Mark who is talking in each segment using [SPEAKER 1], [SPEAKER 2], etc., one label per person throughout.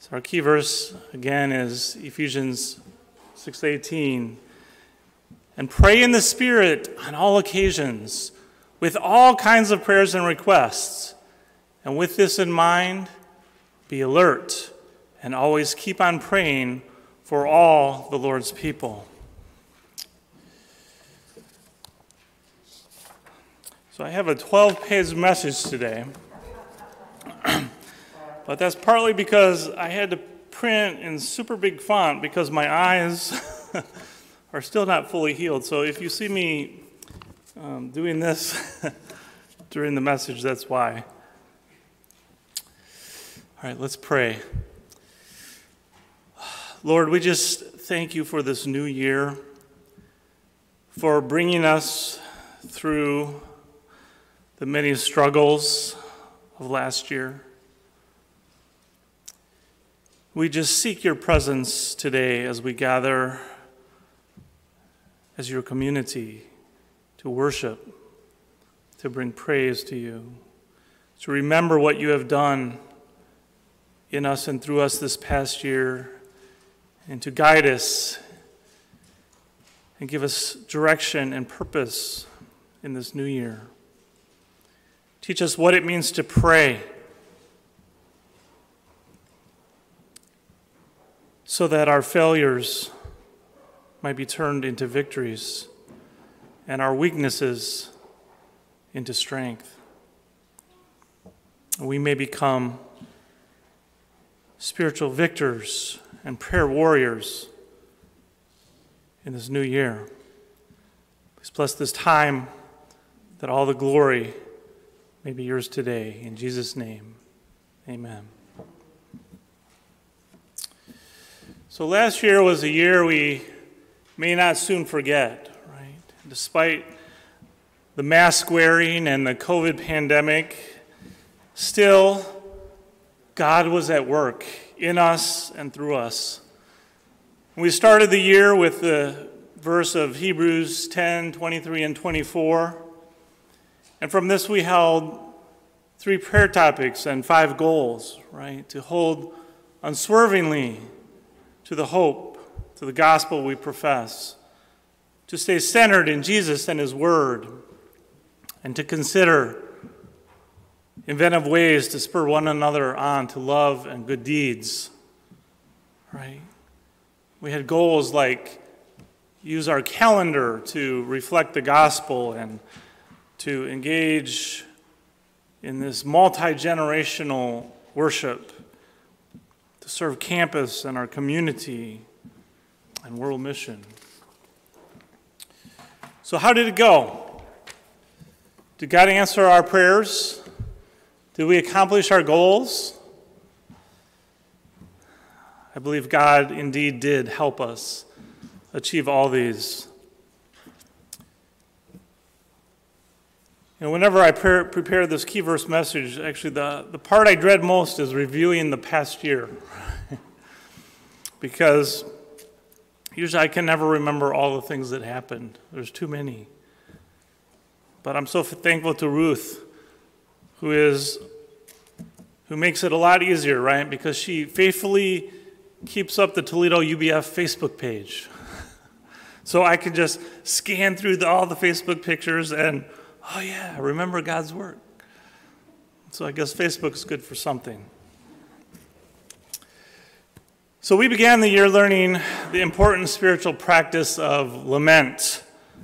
[SPEAKER 1] So our key verse, again, is Ephesians 6:18. And pray in the Spirit on all occasions, with all kinds of prayers and requests. And with this in mind, be alert and always keep on praying for all the Lord's people. So I have a 12-page message today. But that's partly because I had to print in super big font because my eyes are still not fully healed. So if you see me doing this during the message, that's why. All right, let's pray. Lord, we just thank you for this new year, for bringing us through the many struggles of last year. We just seek your presence today as we gather as your community to worship, to bring praise to you, to remember what you have done in us and through us this past year, and to guide us and give us direction and purpose in this new year. Teach us what it means to pray, so that our failures might be turned into victories and our weaknesses into strength. We may become spiritual victors and prayer warriors in this new year. Please bless this time, that all the glory may be yours today. In Jesus' name, amen. So last year was a year we may not soon forget, right? Despite the mask wearing and the COVID pandemic, still God was at work in us and through us. We started the year with the verse of Hebrews 10, 23, and 24. And from this we held 3 prayer topics and 5 goals, right? To hold unswervingly to the hope, to the gospel we profess, to stay centered in Jesus and his word, and to consider inventive ways to spur one another on to love and good deeds, right? We had goals like use our calendar to reflect the gospel and to engage in this multi-generational worship, to serve campus and our community and world mission. So how did it go? Did God answer our prayers? Did we accomplish our goals? I believe God indeed did help us achieve all these. And whenever I prepare this key verse message, actually the part I dread most is reviewing the past year. Because usually I can never remember all the things that happened. There's too many. But I'm so thankful to Ruth, who makes it a lot easier, right? Because she faithfully keeps up the Toledo UBF Facebook page. So I can just scan through all the Facebook pictures and, oh yeah, remember God's work. So I guess Facebook is good for something. So we began the year learning the important spiritual practice of lamenting,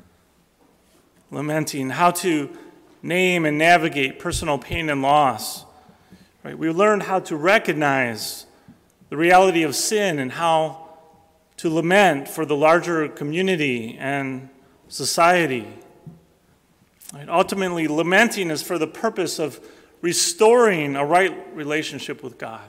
[SPEAKER 1] how to name and navigate personal pain and loss. Right? We learned how to recognize the reality of sin and how to lament for the larger community and society. Right? Ultimately, lamenting is for the purpose of restoring a right relationship with God.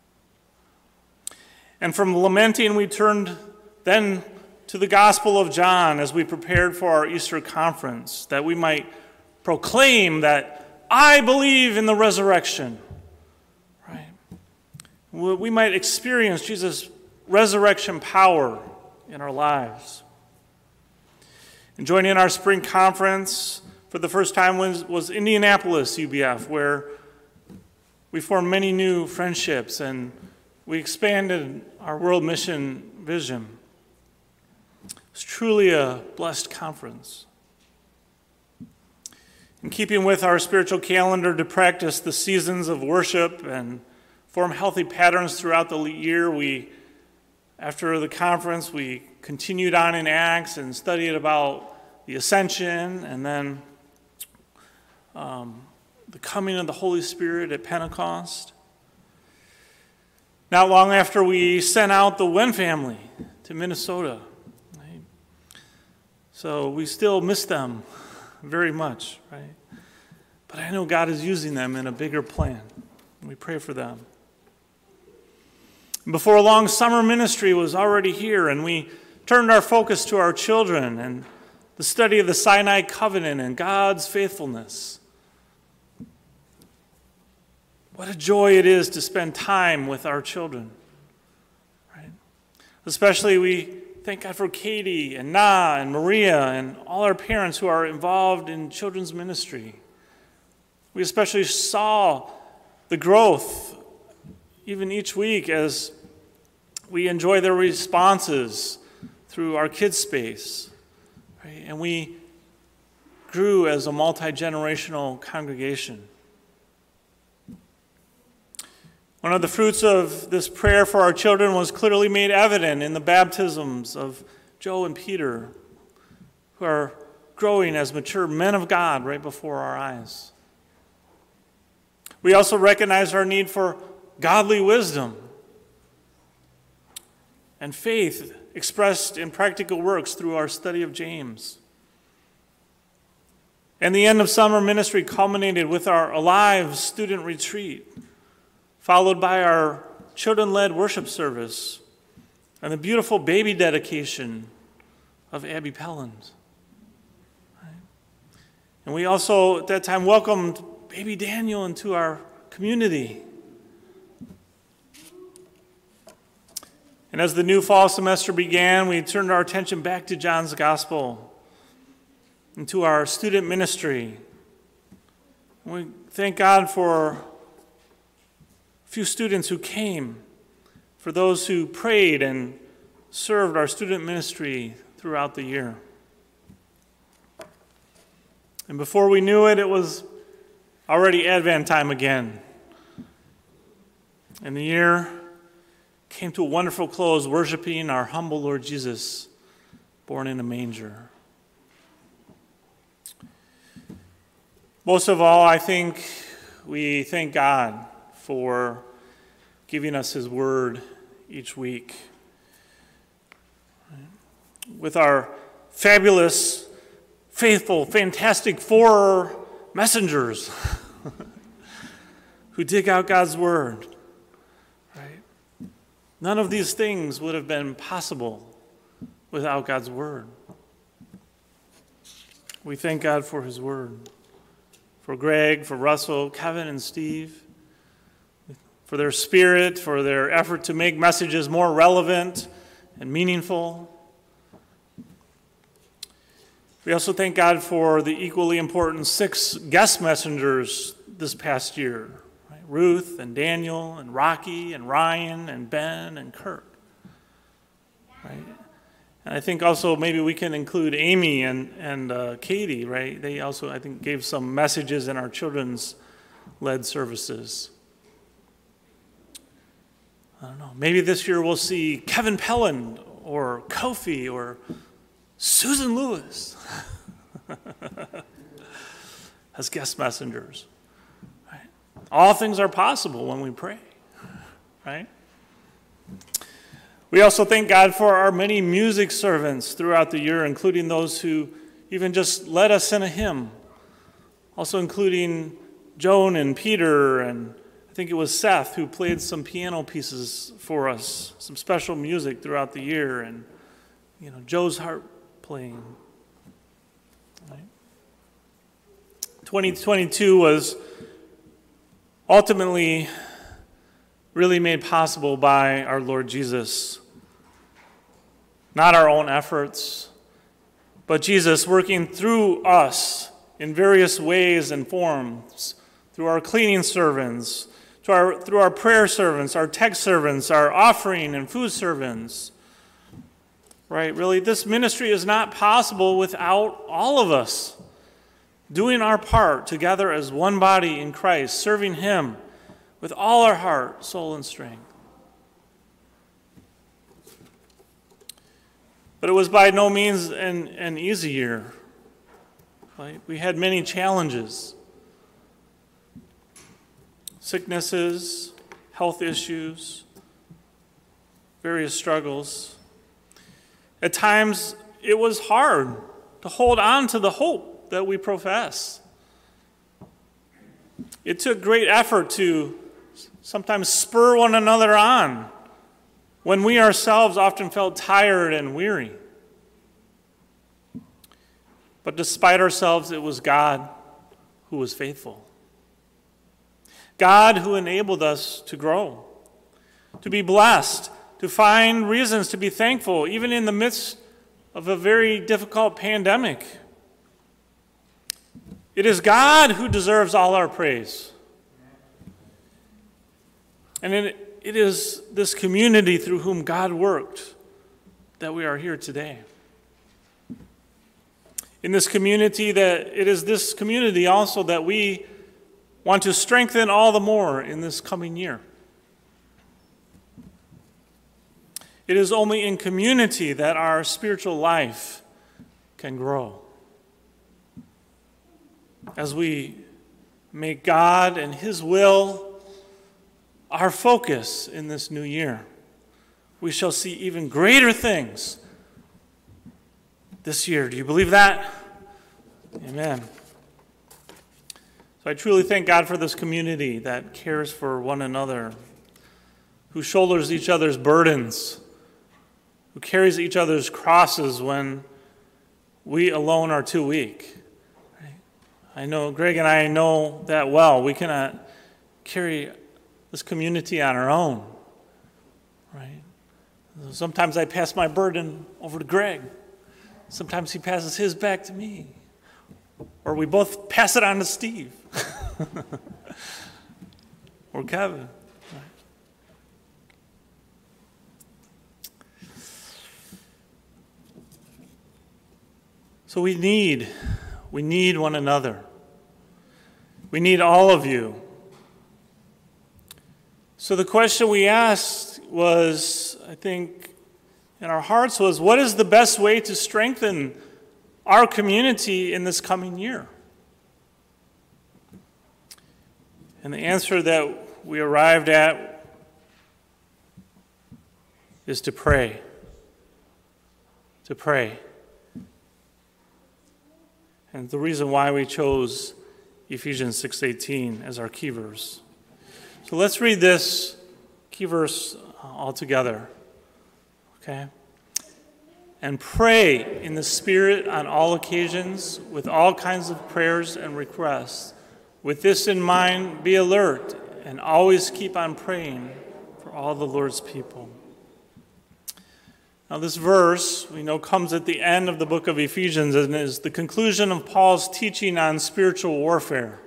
[SPEAKER 1] And from lamenting, we turned then to the Gospel of John as we prepared for our Easter conference, that we might proclaim that I believe in the resurrection. Right? We might experience Jesus' resurrection power in our lives. And joining our spring conference for the first time was Indianapolis UBF, where we formed many new friendships and we expanded our world mission vision. It's truly a blessed conference. In keeping with our spiritual calendar to practice the seasons of worship and form healthy patterns throughout the year, after the conference, we continued on in Acts and studied about the ascension and then the coming of the Holy Spirit at Pentecost. Not long after, we sent out the Wen family to Minnesota. Right? So we still miss them very much, right? But I know God is using them in a bigger plan. We pray for them. Before long, summer ministry was already here, and we turned our focus to our children and the study of the Sinai covenant and God's faithfulness. What a joy it is to spend time with our children, right? Especially we thank God for Katie and Na and Maria and all our parents who are involved in children's ministry. We especially saw the growth even each week as we enjoy their responses through our kids' space, right? And we grew as a multi-generational congregation. One of the fruits of this prayer for our children was clearly made evident in the baptisms of Joe and Peter, who are growing as mature men of God right before our eyes. We also recognize our need for godly wisdom and faith expressed in practical works through our study of James. And the end of summer ministry culminated with our Alive student retreat, followed by our children-led worship service and the beautiful baby dedication of Abby Pelland. Right? And we also, at that time, welcomed baby Daniel into our community. And as the new fall semester began, we turned our attention back to John's Gospel and to our student ministry. We thank God for a few students who came, for those who prayed and served our student ministry throughout the year. And before we knew it, it was already Advent time again. And the year came to a wonderful close, worshiping our humble Lord Jesus, born in a manger. Most of all, I think we thank God for giving us his word each week. With our fabulous, faithful, fantastic 4 messengers who dig out God's word. Right? None of these things would have been possible without God's word. We thank God for his word. For Greg, for Russell, Kevin, and Steve, for their spirit, for their effort to make messages more relevant and meaningful. We also thank God for the equally important 6 guest messengers this past year, right? Ruth and Daniel and Rocky and Ryan and Ben and Kirk. Right? And I think also maybe we can include Amy and Katie, right? They also, I think, gave some messages in our children's led services. I don't know. Maybe this year we'll see Kevin Pelland or Kofi or Susan Lewis as guest messengers. Right? All things are possible when we pray, right? We also thank God for our many music servants throughout the year, including those who even just led us in a hymn. Also including Joan and Peter, and I think it was Seth who played some piano pieces for us, some special music throughout the year, and Joe's harp playing. Right? 2022 was ultimately really made possible by our Lord Jesus. Not our own efforts, but Jesus working through us in various ways and forms, through our cleaning servants, through our prayer servants, our text servants, our offering and food servants. Right? Really, this ministry is not possible without all of us doing our part together as one body in Christ, serving Him with all our heart, soul, and strength. But it was by no means an easy year. Right? We had many challenges. Sicknesses, health issues, various struggles. At times, it was hard to hold on to the hope that we profess. It took great effort to sometimes spur one another on when we ourselves often felt tired and weary. But despite ourselves, it was God who was faithful. God who enabled us to grow, to be blessed, to find reasons to be thankful, even in the midst of a very difficult pandemic. It is God who deserves all our praise. And it is this community through whom God worked that we are here today. In this community, it is this community also that we want to strengthen all the more in this coming year. It is only in community that our spiritual life can grow. As we make God and His will our focus in this new year, we shall see even greater things this year. Do you believe that? Amen. So I truly thank God for this community that cares for one another, who shoulders each other's burdens, who carries each other's crosses when we alone are too weak. I know, Greg and I know that well. We cannot carry this community on our own, right? Sometimes I pass my burden over to Greg. Sometimes he passes his back to me. Or we both pass it on to Steve. Or Kevin. So we need one another. We need all of you. So the question we asked was, I think, in our hearts was, what is the best way to strengthen our community in this coming year? And the answer that we arrived at is to pray. To pray. And the reason why we chose Ephesians 6:18 as our key verse. So let's read this key verse all together. Okay? And pray in the Spirit on all occasions with all kinds of prayers and requests. With this in mind, be alert and always keep on praying for all the Lord's people. Now this verse, we know, comes at the end of the book of Ephesians and is the conclusion of Paul's teaching on spiritual warfare.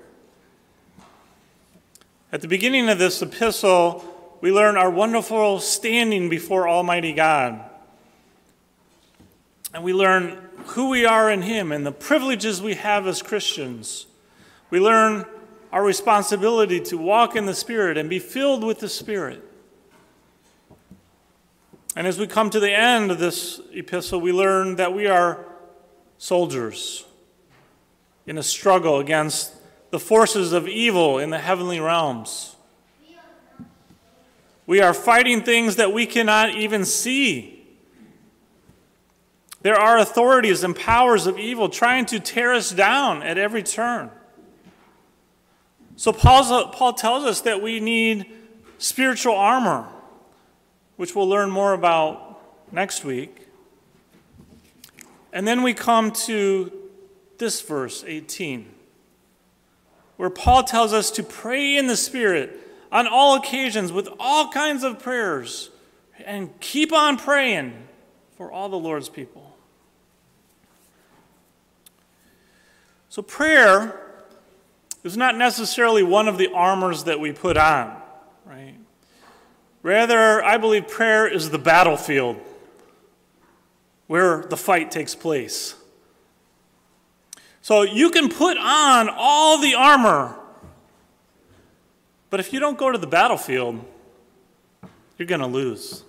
[SPEAKER 1] At the beginning of this epistle, we learn our wonderful standing before Almighty God. And we learn who we are in Him and the privileges we have as Christians. We learn our responsibility to walk in the Spirit and be filled with the Spirit. And as we come to the end of this epistle, we learn that we are soldiers in a struggle against the forces of evil in the heavenly realms. We are fighting things that we cannot even see. There are authorities and powers of evil trying to tear us down at every turn. So Paul tells us that we need spiritual armor, which we'll learn more about next week. And then we come to this verse, 18, where Paul tells us to pray in the Spirit on all occasions with all kinds of prayers and keep on praying for all the Lord's people. So prayer is not necessarily one of the armors that we put on. right? Rather, I believe prayer is the battlefield where the fight takes place. So you can put on all the armor, but if you don't go to the battlefield, you're going to lose.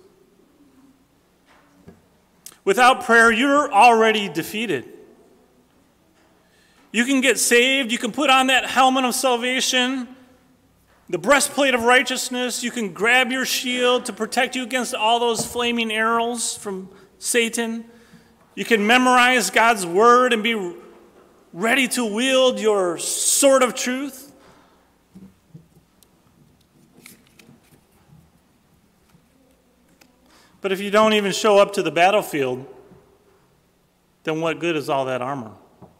[SPEAKER 1] Without prayer, you're already defeated. You can get saved, you can put on that helmet of salvation, the breastplate of righteousness, you can grab your shield to protect you against all those flaming arrows from Satan. You can memorize God's word and be ready to wield your sword of truth. But if you don't even show up to the battlefield, then what good is all that armor?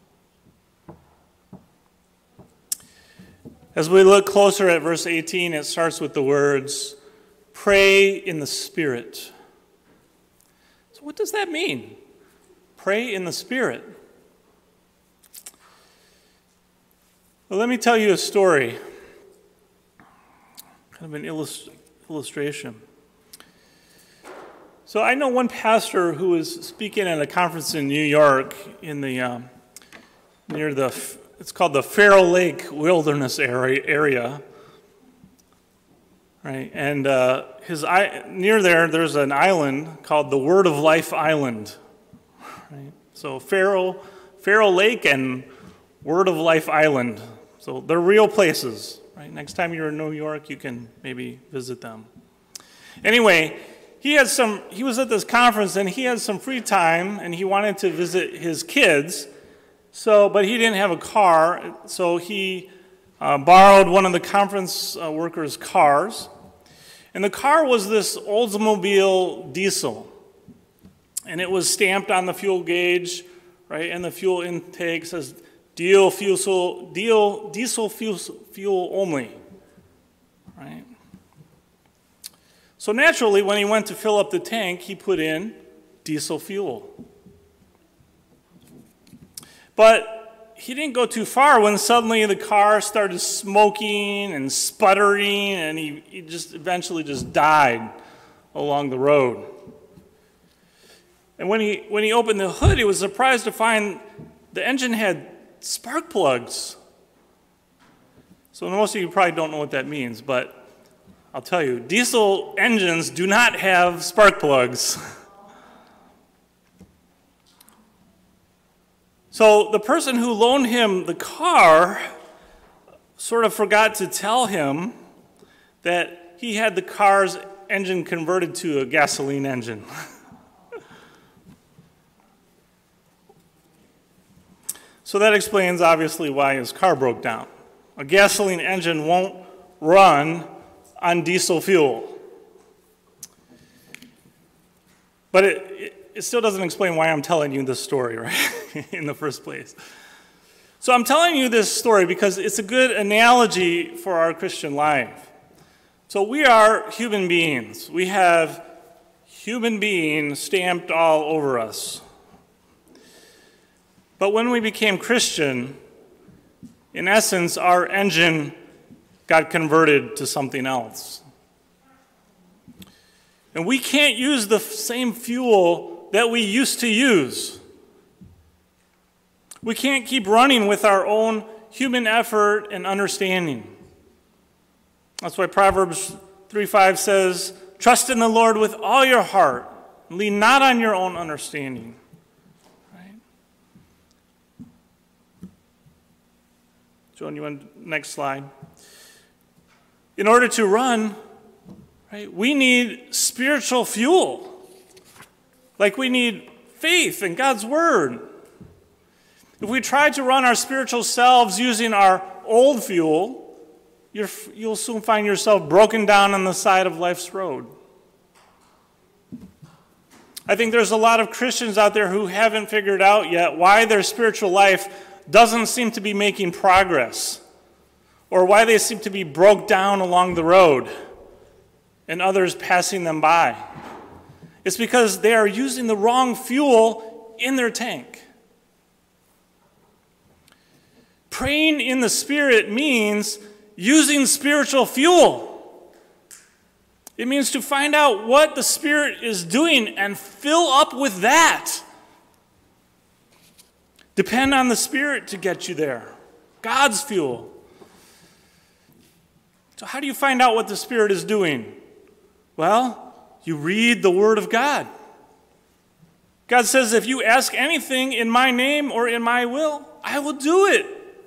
[SPEAKER 1] As we look closer at verse 18, it starts with the words, pray in the Spirit. So what does that mean? Pray in the Spirit. Well, let me tell you a story, kind of an illustration. So I know one pastor who was speaking at a conference in New York in the near the it's called the Farrow Lake Wilderness area, right? And near there's an island called the Word of Life Island, right? So Farrow Lake and Word of Life Island. So they're real places, right? Next time you're in New York, you can maybe visit them. Anyway, he was at this conference and he had some free time and he wanted to visit his kids. But he didn't have a car, so he borrowed one of the conference workers' cars. And the car was this Oldsmobile diesel. And it was stamped on the fuel gauge, right? And the fuel intake says diesel fuel only, right? So naturally, when he went to fill up the tank, he put in diesel fuel. But he didn't go too far when suddenly the car started smoking and sputtering, and he just eventually just died along the road. And when he opened the hood, he was surprised to find the engine had spark plugs. So most of you probably don't know what that means, but I'll tell you, diesel engines do not have spark plugs. So the person who loaned him the car sort of forgot to tell him that he had the car's engine converted to a gasoline engine. So that explains, obviously, why his car broke down. A gasoline engine won't run on diesel fuel. But it still doesn't explain why I'm telling you this story, right, in the first place. So I'm telling you this story because it's a good analogy for our Christian life. So we are human beings. We have human being stamped all over us. But when we became Christian, in essence, our engine got converted to something else. And we can't use the same fuel that we used to use. We can't keep running with our own human effort and understanding. That's why Proverbs 3:5 says, trust in the Lord with all your heart, and lean not on your own understanding. Right? Joan, you want next slide? In order to run, right, we need spiritual fuel. Like we need faith in God's word. If we try to run our spiritual selves using our old fuel, you'll soon find yourself broken down on the side of life's road. I think there's a lot of Christians out there who haven't figured out yet why their spiritual life doesn't seem to be making progress, or why they seem to be broke down along the road and others passing them by. It's because they are using the wrong fuel in their tank. Praying in the Spirit means using spiritual fuel. It means to find out what the Spirit is doing and fill up with that. Depend on the Spirit to get you there. God's fuel. So how do you find out what the Spirit is doing? Well, you read the Word of God. God says, if you ask anything in my name or in my will, I will do it.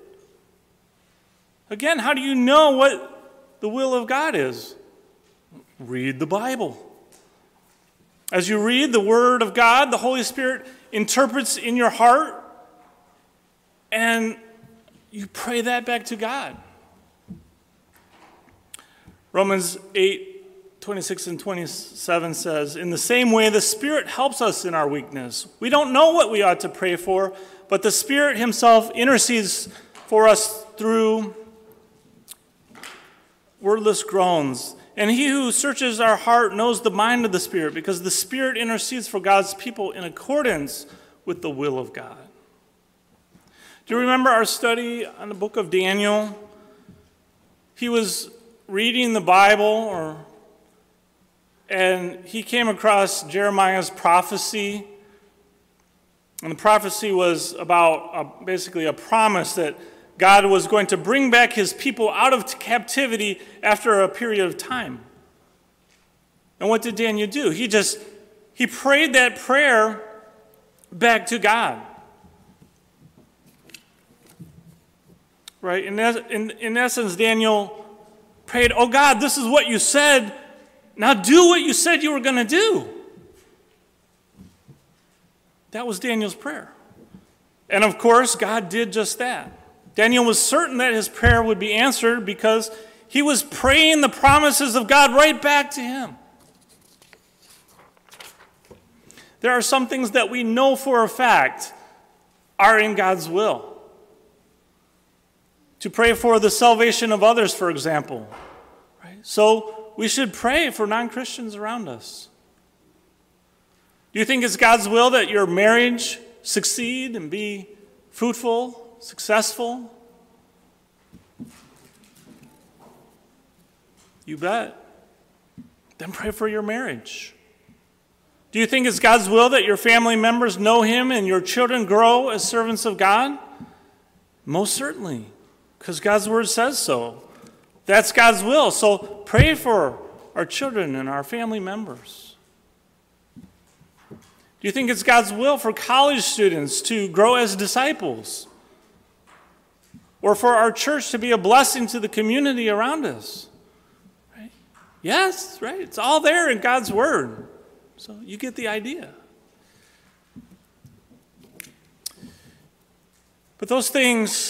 [SPEAKER 1] Again, how do you know what the will of God is? Read the Bible. As you read the Word of God, the Holy Spirit interprets in your heart, and you pray that back to God. Romans 8:26 and 27 says, in the same way, the Spirit helps us in our weakness. We don't know what we ought to pray for, but the Spirit himself intercedes for us through wordless groans. And he who searches our heart knows the mind of the Spirit, because the Spirit intercedes for God's people in accordance with the will of God. Do you remember our study on the book of Daniel? He was reading the Bible, and he came across Jeremiah's prophecy. And the prophecy was about basically a promise that God was going to bring back his people out of captivity after a period of time. And what did Daniel do? He prayed that prayer back to God. Right? In essence, Daniel prayed, oh God, this is what you said. Now do what you said you were going to do. That was Daniel's prayer. And of course, God did just that. Daniel was certain that his prayer would be answered because he was praying the promises of God right back to him. There are some things that we know for a fact are in God's will. To pray for the salvation of others, for example. Right? So we should pray for non-Christians around us. Do you think it's God's will that your marriage succeed and be fruitful, successful? You bet. Then pray for your marriage. Do you think it's God's will that your family members know him and your children grow as servants of God? Most certainly, because God's word says so. That's God's will. So pray for our children and our family members. Do you think it's God's will for college students to grow as disciples? Or for our church to be a blessing to the community around us? Right? Yes, right? It's all there in God's word. So you get the idea. But those things,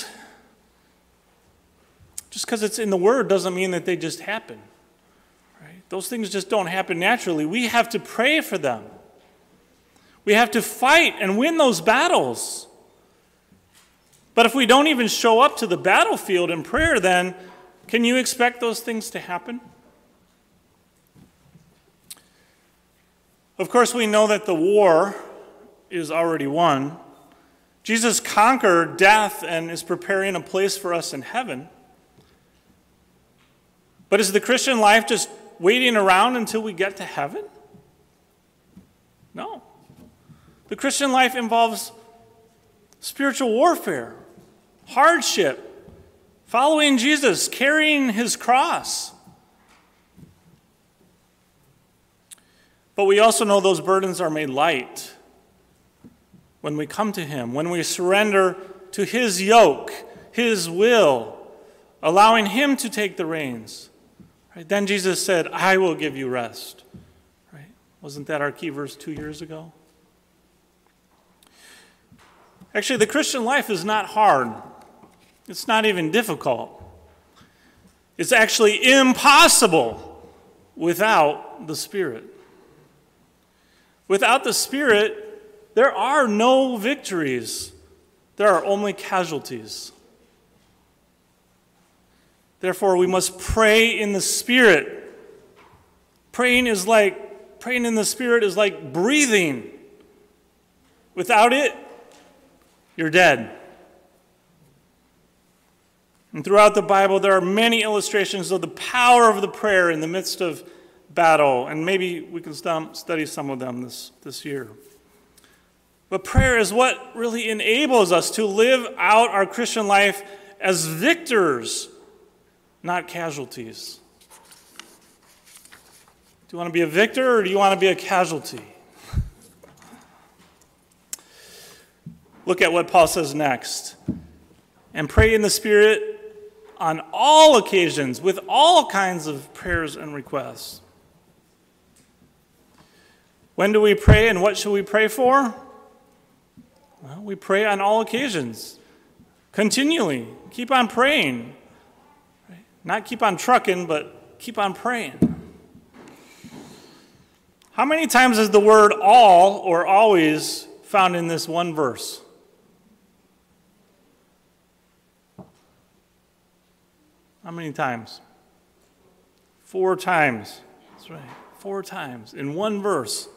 [SPEAKER 1] just because it's in the word doesn't mean that they just happen. Right? Those things just don't happen naturally. We have to pray for them. We have to fight and win those battles. But if we don't even show up to the battlefield in prayer, then can you expect those things to happen? Of course, we know that the war is already won. Jesus conquered death and is preparing a place for us in heaven. But is the Christian life just waiting around until we get to heaven? No. The Christian life involves spiritual warfare, hardship, following Jesus, carrying his cross. But we also know those burdens are made light when we come to him, when we surrender to his yoke, his will, allowing him to take the reins. Right? Then Jesus said, I will give you rest. Right? Wasn't that our key verse 2 years ago? Actually, the Christian life is not hard. It's not even difficult. It's actually impossible without the Spirit. Without the Spirit, there are no victories. There are only casualties. Therefore, we must pray in the Spirit. Praying in the Spirit is like breathing. Without it, you're dead. And throughout the Bible, there are many illustrations of the power of the prayer in the midst of battle, and maybe we can study some of them this year. But prayer is what really enables us to live out our Christian life as victors, not casualties. Do you want to be a victor or do you want to be a casualty? Look at what Paul says next. And pray in the Spirit on all occasions with all kinds of prayers and requests. When do we pray and what should we pray for? Well, we pray on all occasions. Continually. Keep on praying. Not keep on trucking, but keep on praying. How many times is the word all or always found in this one verse? How many times? 4 times. That's right. 4 times in one verse.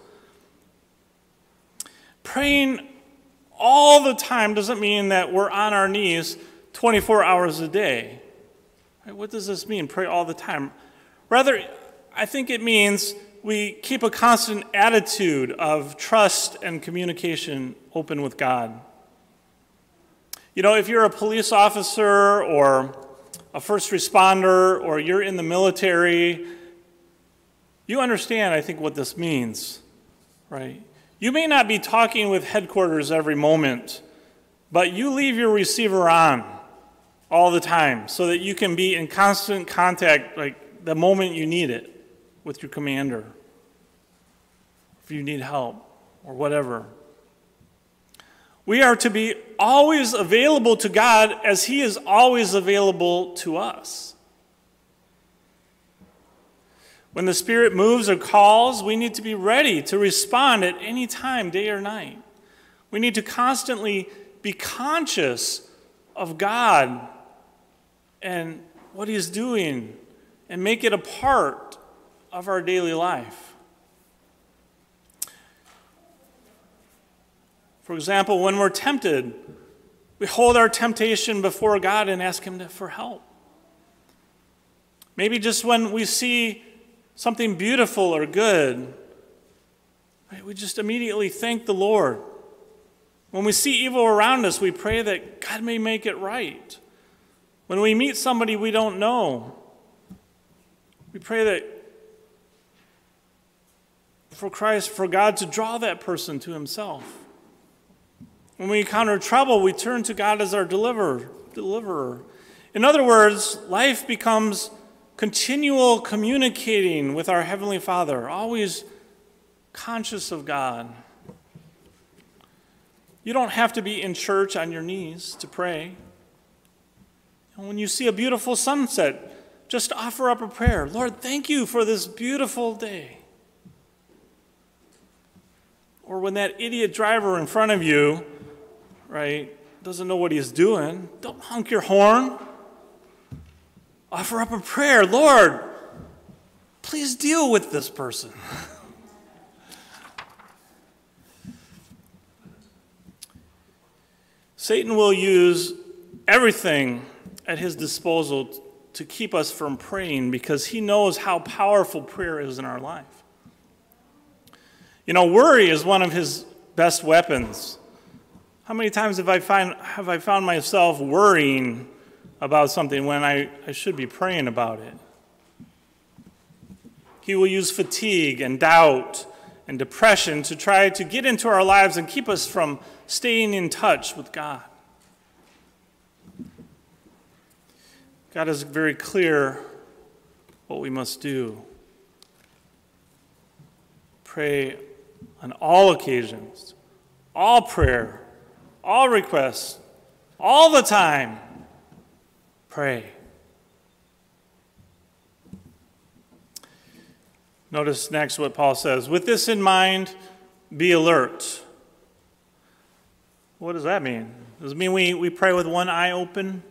[SPEAKER 1] Praying all the time doesn't mean that we're on our knees 24 hours a day. Right? What does this mean, pray all the time? Rather, I think it means we keep a constant attitude of trust and communication open with God. You know, if you're a police officer or a first responder or you're in the military, you understand, I think, what this means, right? You may not be talking with headquarters every moment, but you leave your receiver on all the time so that you can be in constant contact, like the moment you need it, with your commander, if you need help or whatever. We are to be always available to God as He is always available to us. When the Spirit moves or calls, we need to be ready to respond at any time, day or night. We need to constantly be conscious of God and what He is doing and make it a part of our daily life. For example, when we're tempted, we hold our temptation before God and ask Him for help. Maybe just when we see something beautiful or good, right, we just immediately thank the Lord. When we see evil around us, we pray that God may make it right. When we meet somebody we don't know, we pray that for God to draw that person to Himself. When we encounter trouble, we turn to God as our deliverer. In other words, life becomes continual communicating with our Heavenly Father, always conscious of God. You don't have to be in church on your knees to pray. And when you see a beautiful sunset, just offer up a prayer. Lord, thank you for this beautiful day. Or when that idiot driver in front of you, right, doesn't know what he's doing, don't honk your horn. Offer up a prayer. Lord, please deal with this person. Satan will use everything at his disposal to keep us from praying because he knows how powerful prayer is in our life. You know, worry is one of his best weapons. How many times have I found myself worrying about something when I should be praying about it? He will use fatigue and doubt and depression to try to get into our lives and keep us from staying in touch with God. God is very clear what we must do. Pray on all occasions, all prayer, all requests, all the time. Pray. Notice next what Paul says. With this in mind, be alert. What does that mean? Does it mean we pray with one eye open?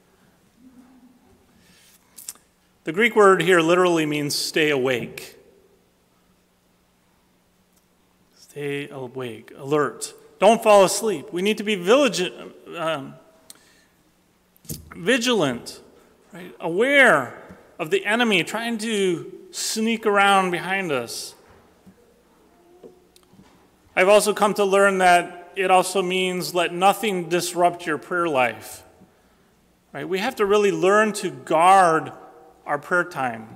[SPEAKER 1] The Greek word here literally means stay awake. Stay awake, alert. Don't fall asleep. We need to be vigilant, right? Aware of the enemy trying to sneak around behind us. I've also come to learn that it also means let nothing disrupt your prayer life. Right? We have to really learn to guard our prayer time.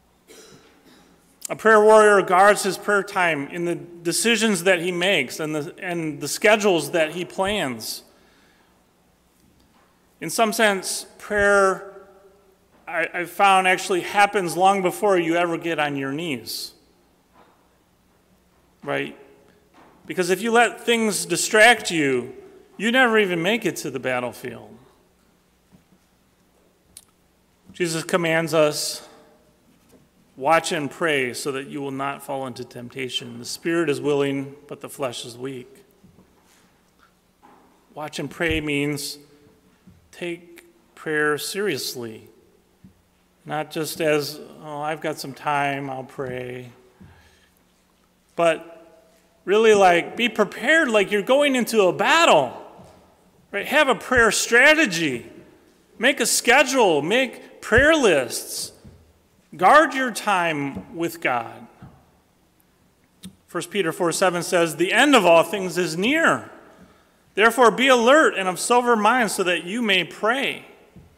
[SPEAKER 1] A prayer warrior guards his prayer time in the decisions that he makes and the schedules that he plans. In some sense, prayer, I've found, actually happens long before you ever get on your knees. Right? Because if you let things distract you, you never even make it to the battlefield. Jesus commands us, watch and pray so that you will not fall into temptation. The spirit is willing, but the flesh is weak. Watch and pray means take prayer seriously. Not just as, oh, I've got some time, I'll pray. But really be prepared like you're going into a battle. Right? Have a prayer strategy. Make a schedule. Make prayer lists. Guard your time with God. 1 Peter 4:7 says, the end of all things is near. Therefore be alert and of sober mind so that you may pray.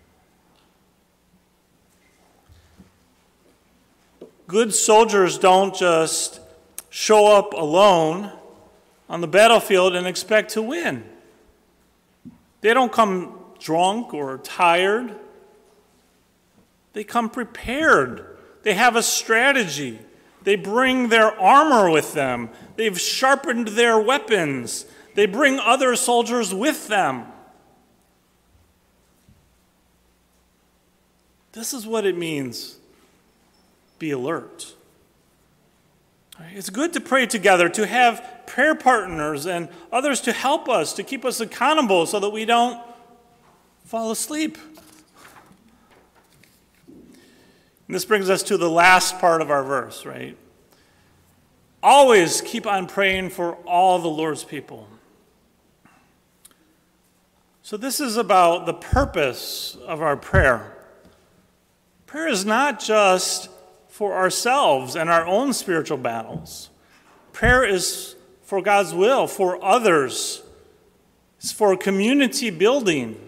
[SPEAKER 1] Good soldiers don't just show up alone on the battlefield and expect to win. They don't come drunk or tired. They come prepared. They have a strategy. They bring their armor with them. They've sharpened their weapons. They bring other soldiers with them. This is what it means. Be alert. It's good to pray together, to have prayer partners and others to help us, to keep us accountable so that we don't fall asleep. And this brings us to the last part of our verse, right? Always keep on praying for all the Lord's people. So this is about the purpose of our prayer. Prayer is not just for ourselves and our own spiritual battles. Prayer is for God's will, for others. It's for community building.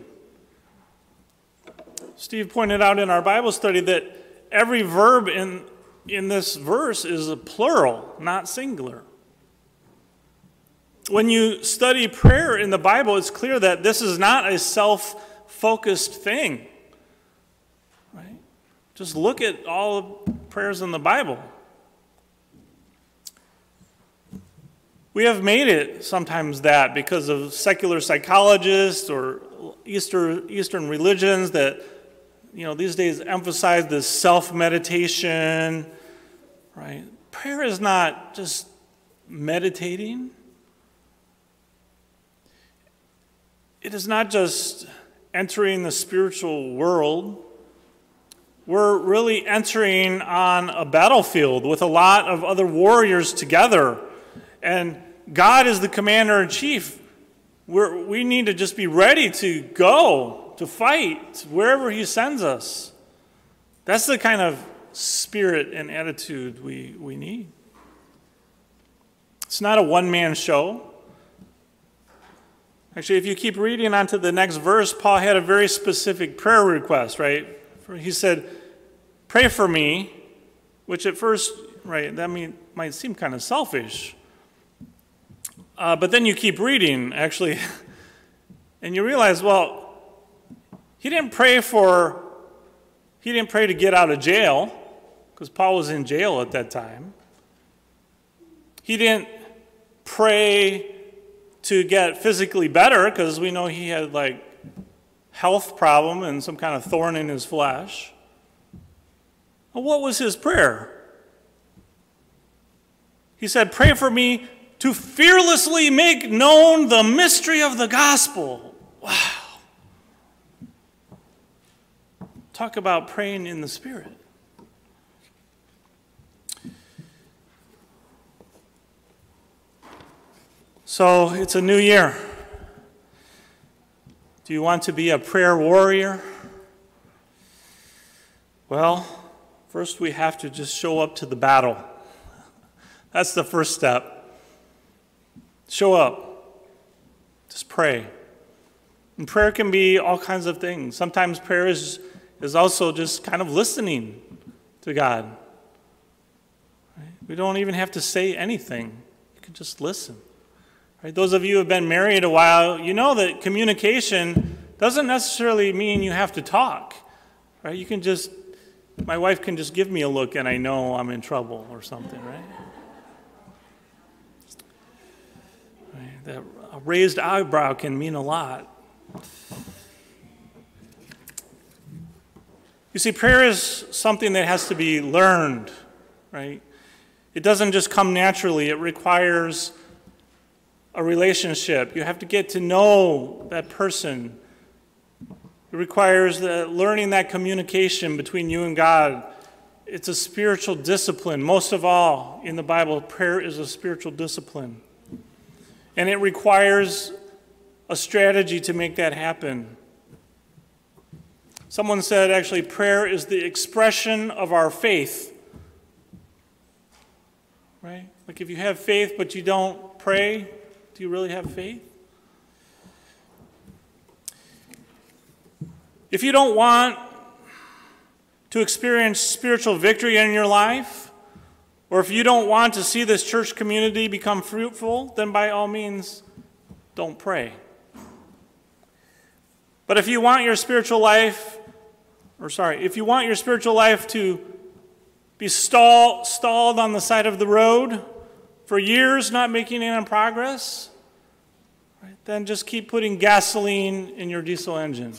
[SPEAKER 1] Steve pointed out in our Bible study that every verb in this verse is a plural, not singular. When you study prayer in the Bible, it's clear that this is not a self-focused thing. Right? Just look at all the prayers in the Bible. We have made it sometimes that because of secular psychologists or Eastern religions that, these days emphasize this self-meditation, right? Prayer is not just meditating. It is not just entering the spiritual world. We're really entering on a battlefield with a lot of other warriors together. And God is the commander-in-chief. We need to just be ready to go, to fight, wherever he sends us. That's the kind of spirit and attitude we need. It's not a one-man show. Actually, if you keep reading on to the next verse, Paul had a very specific prayer request, right? He said, pray for me, which at first, right, that might seem kind of selfish. But then you keep reading, actually, and you realize, well, he didn't pray to get out of jail, because Paul was in jail at that time. He didn't pray to get physically better, because we know he had health problem and some kind of thorn in his flesh. Well, what was his prayer? He said, pray for me to fearlessly make known the mystery of the gospel. Wow. Talk about praying in the Spirit. So it's a new year. Do you want to be a prayer warrior? Well, First, we have to just show up to the battle. That's the first step. Show up. Just pray. And prayer can be all kinds of things. Sometimes prayer is also just kind of listening to God. Right? We don't even have to say anything. You can just listen. Right? Those of you who have been married a while, you know that communication doesn't necessarily mean you have to talk. Right? You can just, my wife can just give me a look and I know I'm in trouble or something, right? Right? That a raised eyebrow can mean a lot. You see, prayer is something that has to be learned, right? It doesn't just come naturally. It requires a relationship. You have to get to know that person. It requires learning that communication between you and God. It's a spiritual discipline. Most of all, in the Bible, prayer is a spiritual discipline. And it requires a strategy to make that happen. Someone said, actually, prayer is the expression of our faith. Right? Like if you have faith but you don't pray, do you really have faith? If you don't want to experience spiritual victory in your life, or if you don't want to see this church community become fruitful, then by all means, don't pray. But if you want your spiritual life, if you want your spiritual life to be stalled on the side of the road for years, not making any progress, right, then just keep putting gasoline in your diesel engine.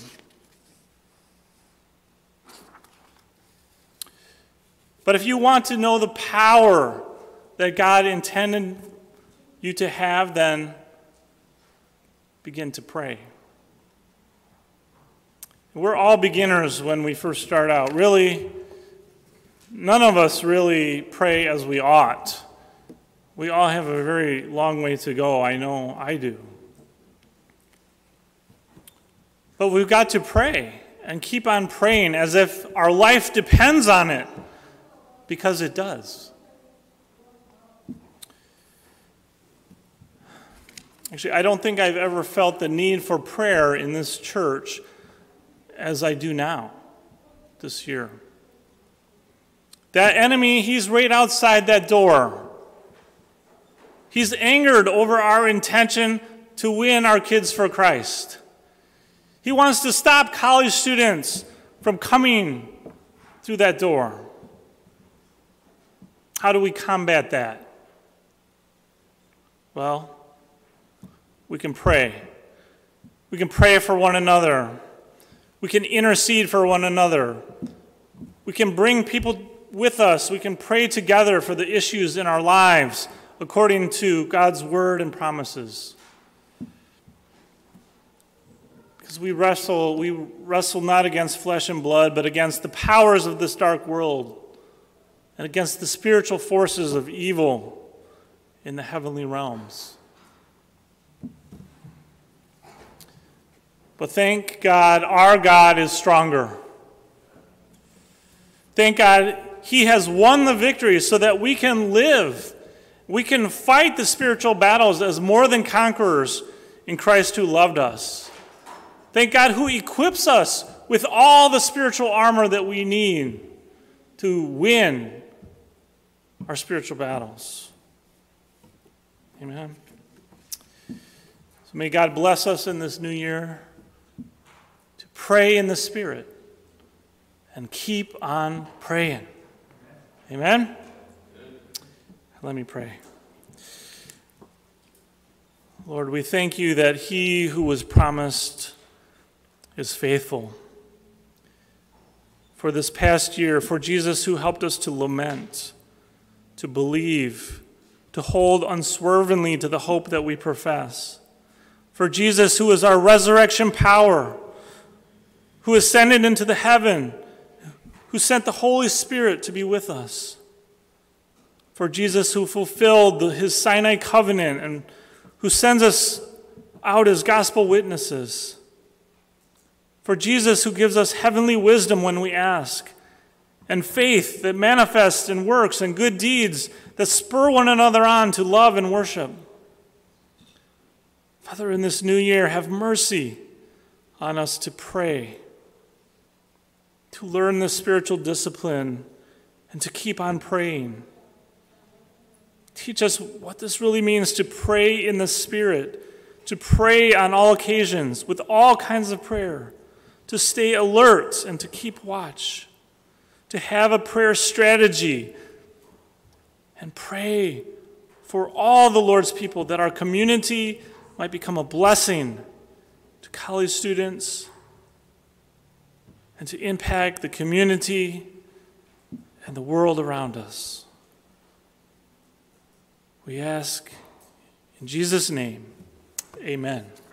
[SPEAKER 1] But if you want to know the power that God intended you to have, then begin to pray. We're all beginners when we first start out. Really, none of us really pray as we ought. We all have a very long way to go. I know I do. But we've got to pray and keep on praying as if our life depends on it, because it does. Actually, I don't think I've ever felt the need for prayer in this church as I do now, this year. That enemy, he's right outside that door. He's angered over our intention to win our kids for Christ. He wants to stop college students from coming through that door. How do we combat that? Well, we can pray. We can pray for one another. We can intercede for one another. We can bring people with us. We can pray together for the issues in our lives according to God's word and promises. Because we wrestle not against flesh and blood, but against the powers of this dark world and against the spiritual forces of evil in the heavenly realms. But thank God, our God is stronger. Thank God, He has won the victory so that we can live. We can fight the spiritual battles as more than conquerors in Christ who loved us. Thank God who equips us with all the spiritual armor that we need to win our spiritual battles. Amen. So may God bless us in this new year. Pray in the Spirit and keep on praying. Amen? Let me pray. Lord, we thank you that He who was promised is faithful. For this past year, for Jesus who helped us to lament, to believe, to hold unswervingly to the hope that we profess. For Jesus who is our resurrection power, who ascended into the heaven, who sent the Holy Spirit to be with us. For Jesus who fulfilled His Sinai covenant and who sends us out as gospel witnesses. For Jesus who gives us heavenly wisdom when we ask, and faith that manifests in works and good deeds that spur one another on to love and worship. Father, in this new year, have mercy on us to pray, to learn the spiritual discipline, and to keep on praying. Teach us what this really means to pray in the Spirit, to pray on all occasions with all kinds of prayer, to stay alert and to keep watch, to have a prayer strategy, and pray for all the Lord's people, that our community might become a blessing to college students and to impact the community and the world around us. We ask in Jesus' name, amen.